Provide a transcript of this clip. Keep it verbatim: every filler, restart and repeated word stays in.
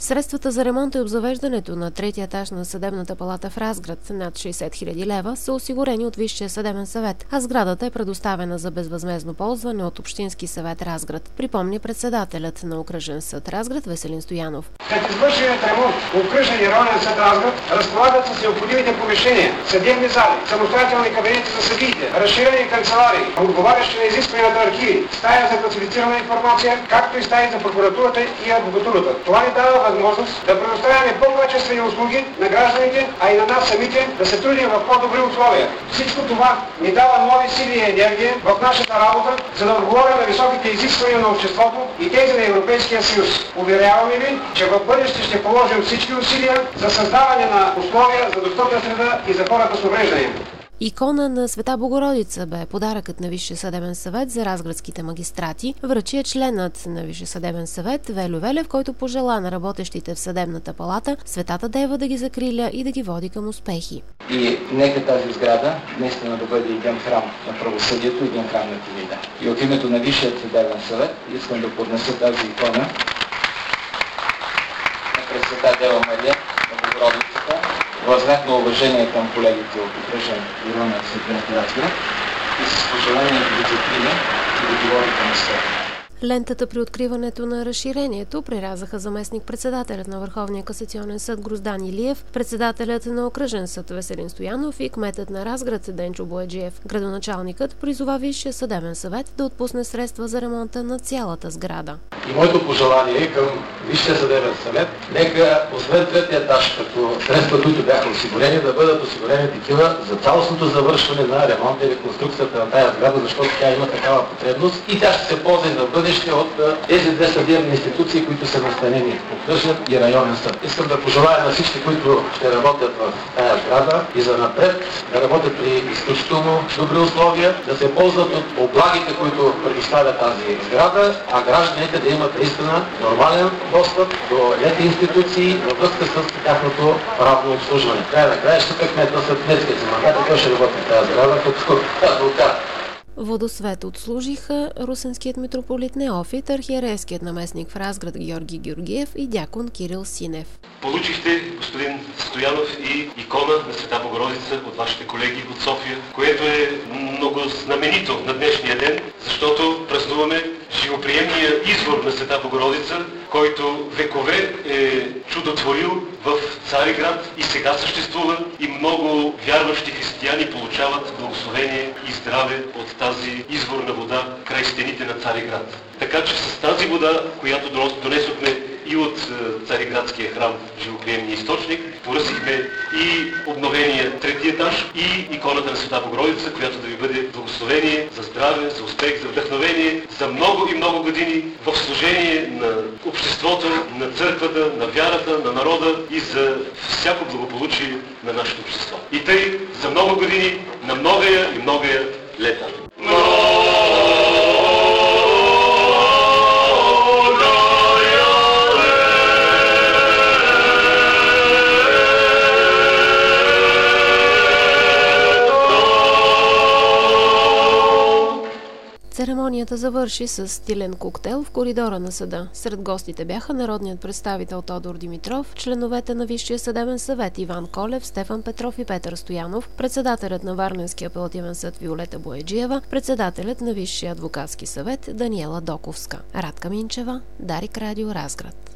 Средствата за ремонта и обзавеждането на третия етаж на Съдебната палата в Разград, над шейсет хиляди лева, са осигурени от Висшия съдебен съвет, а сградата е предоставена за безвъзмездно ползване от Общински съвет Разград, припомни председателят на Окръжен съд Разград Веселин Стоянов. След извършеният ремонт в Окръжен и районен съд Разград разполагат с необходимите помещения, съдебни зали, самостоятелни кабинети за съдиите, разширени канцеларии, отговарящи на изискванията архиви, стая за класифицирана информация, както и стаи за прокуратурата и адвокатурата. Това ни дава възможност да предоставяме по-качествени услуги на гражданите, а и на нас самите да се трудим в по-добри условия. Всичко това ни дава нови сили и енергия в нашата работа, за да отговорим на високите изисквания на обществото и тези на Европейския съюз. Уверяваме ви, че в бъдеще ще положим всички усилия за създаване на условия за достъпна среда и за хората с увреждания. Икона на Света Богородица бе подаръкът на Висшия съдебен съвет за разградските магистрати. Връчи е членът на Висшия съдебен съвет Велю Велев, който пожела на работещите в Съдебната палата Светата Дева да ги закриля и да ги води към успехи. И нека тази сграда наистина да бъде един храм на правосъдието, един храм на дивина. И от името на Висшия съдебен съвет искам да поднеса тази икона на Пресвета Дева Мария на Богородицата, в знак на уважение към колегите от Окръжен и районен съд на Разград и с пожелание да ги закриля и да ги води към успех. Лентата при откриването на разширението прерязаха заместник-председателят на Върховния касационен съд Гроздан Илиев, председателят на Окръжен съд Веселин Стоянов и кметът на Разград Денчо Бояджиев. Градоначалникът призова Висшия съдебен съвет да отпусне средства за ремонта на цялата сграда. И моето пожелание към Висшия съдебен съвет, нека освен третия етаж, като средства, които бяха осигурени, да бъдат осигурени такива за цялостното завършване на ремонта и реконструкцията на тази сграда, защото тя има такава потребност и тя ще се ползва да бъде от тези две съдебни институции, които са настанени в Окръжен и районен съд. Искам да пожелая на всички, които ще работят в тази сграда и за напред да работят при изключително добри условия, да се ползват от облагите, които предоставя тази сграда, а гражданите да имат наистина нормален достъп до тези институции във връзка с тяхното правно обслужване. Край на краищата кмет на съдместския си мандат, той ще работи в тази сграда като адвокат. Водосвет отслужиха русенският митрополит Неофит, архиерейският наместник в Разград Георги Георгиев и дякон Кирил Синев. Получихте, господин Стоянов, и икона на Света Богородица от вашите колеги от София, което е много знаменито на днешния ден, защото празнуваме живоприемния извор на Света Богородица, който векове е чудотворил в Цариград и сега съществува и много вярващи християни получават благословение и здраве от тази изворна вода край стените на Цариград. Така че с тази вода, която донесохме и от Цариградския храм, живоприемния източник, поръсихме и обновения трети етаж и иконата на Света Богородица, която да ви бъде благословение за здраве, за успех, за вдъхновение, за много и много години в служение на обществото, на църквата, на вярата, на народа и за всяко благополучие на нашето общество. И тъй за много години, на многая и многая лета. Церемонията завърши с стилен коктейл в коридора на съда. Сред гостите бяха народният представител Тодор Димитров, членовете на Висшия съдебен съвет Иван Колев, Стефан Петров и Петър Стоянов, председателят на Варненския апелативен съд Виолета Бояджиева, председателят на Висшия адвокатски съвет Даниела Доковска. Радка Минчева, Дарик Радио Разград.